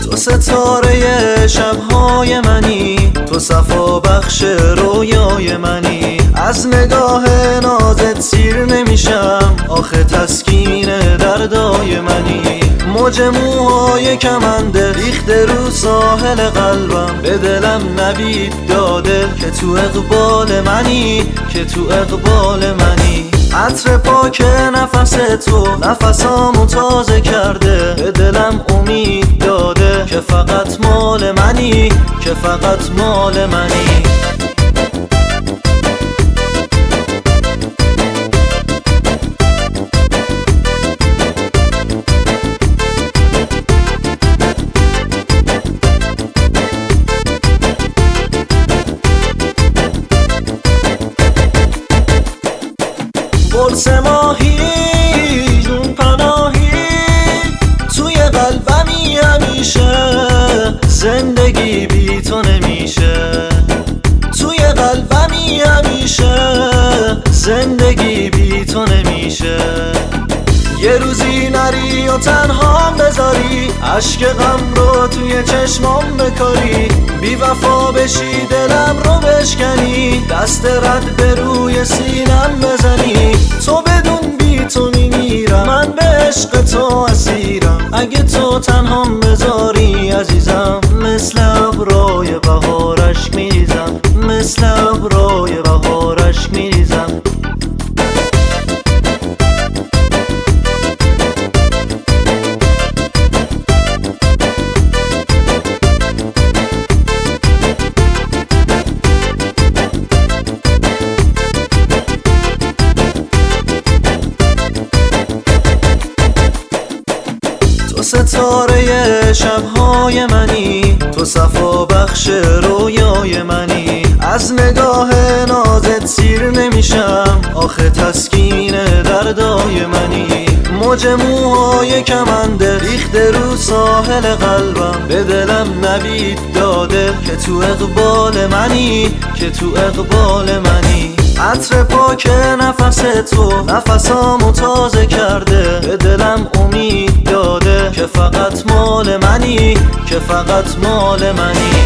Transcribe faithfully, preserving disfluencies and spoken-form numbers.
تو ستاره شبهای منی، تو صفا بخش رویای منی. از نگاه نازت سیر نمیشم، آخه تسکین دردای منی. موج موهای کمنده ریخته رو ساحل قلبم، به دلم نوید داده که تو اقبال منی، که تو اقبال منی. عطر پاک نفس تو نفسامو تازه کرده، به دلم امید داده که فقط مال منی، که فقط مال منی. قرص ماهی جون پناهی توی قلبمی همیشه، زندگی بی تو نمیشه. توی قلبمی همیشه، زندگی بی تو نمیشه. یه روزی نری و تنها بذاری، عشق غم رو توی چشمام بکاری. بی وفا بشی دلم رو بشکنی، دست رد به روی سینم بزنی. تو بدون بی تو میمیرم، من به عشق تو اسیرم. اگه تو تنهام بذاری عزیزم، مثل ابرای بهار اشک میریزم، مثل ابرای بهار اشک میریزم. تو ستاره شبهای منی، تو صفا بخش رویای منی. از نگاه نازت سیر نمیشم، آخه تسکین دردای منی. موج موهای کمنده ریخته رو ساحل قلبم، به دلم نوید داده که تو اقبال منی، که تو اقبال منی. عطر پاک نفس تو نفسامو تازه کرده، به دلم امید داده که فقط مال منی، که فقط مال منی.